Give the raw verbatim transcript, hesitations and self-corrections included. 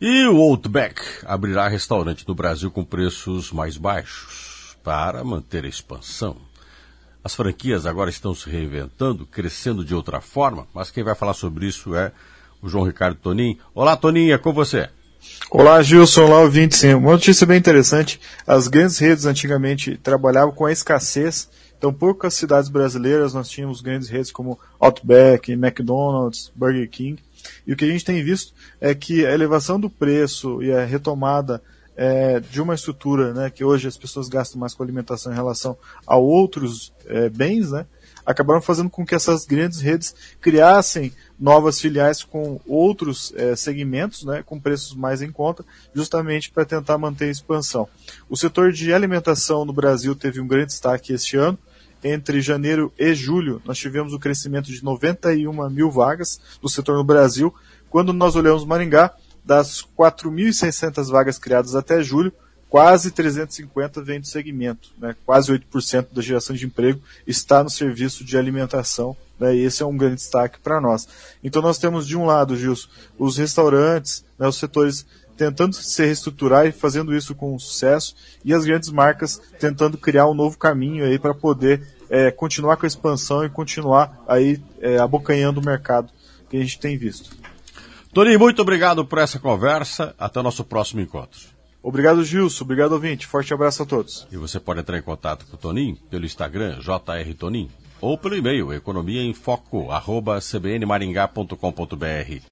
E o Outback abrirá restaurante no Brasil com preços mais baixos para manter a expansão. As franquias agora estão se reinventando, crescendo de outra forma, mas quem vai falar sobre isso é o João Ricardo Tonin. Olá, Tonin, é com você. Olá, Gilson, olá, ouvinte. Sim, uma notícia bem interessante. As grandes redes antigamente trabalhavam com a escassez, então poucas cidades brasileiras nós tínhamos grandes redes como Outback, McDonald's, Burger King. E o que a gente tem visto é que a elevação do preço e a retomada é, de uma estrutura, né, que hoje as pessoas gastam mais com alimentação em relação a outros é, bens, né, acabaram fazendo com que essas grandes redes criassem novas filiais com outros é, segmentos, né, com preços mais em conta, justamente para tentar manter a expansão. O setor de alimentação no Brasil teve um grande destaque este ano. Entre janeiro e julho, nós tivemos um crescimento de noventa e uma mil vagas do setor no Brasil. Quando nós olhamos Maringá, das quatro mil e seiscentas vagas criadas até julho, quase trezentos e cinquenta vêm do segmento, né? Quase oito por cento da geração de emprego está no serviço de alimentação, né? E esse é um grande destaque para nós. Então nós temos, de um lado, Gilson, os restaurantes, né, os setores tentando se reestruturar e fazendo isso com sucesso, e as grandes marcas tentando criar um novo caminho aí para poder é, continuar com a expansão e continuar aí é, abocanhando o mercado que a gente tem visto. Toninho, muito obrigado por essa conversa. Até o nosso próximo encontro. Obrigado, Gilson. Obrigado, ouvinte. Forte abraço a todos. E você pode entrar em contato com o Toninho pelo Instagram, J R Tonin, ou pelo e-mail, economiaemfoco, arroba c b n maringá ponto com ponto b r.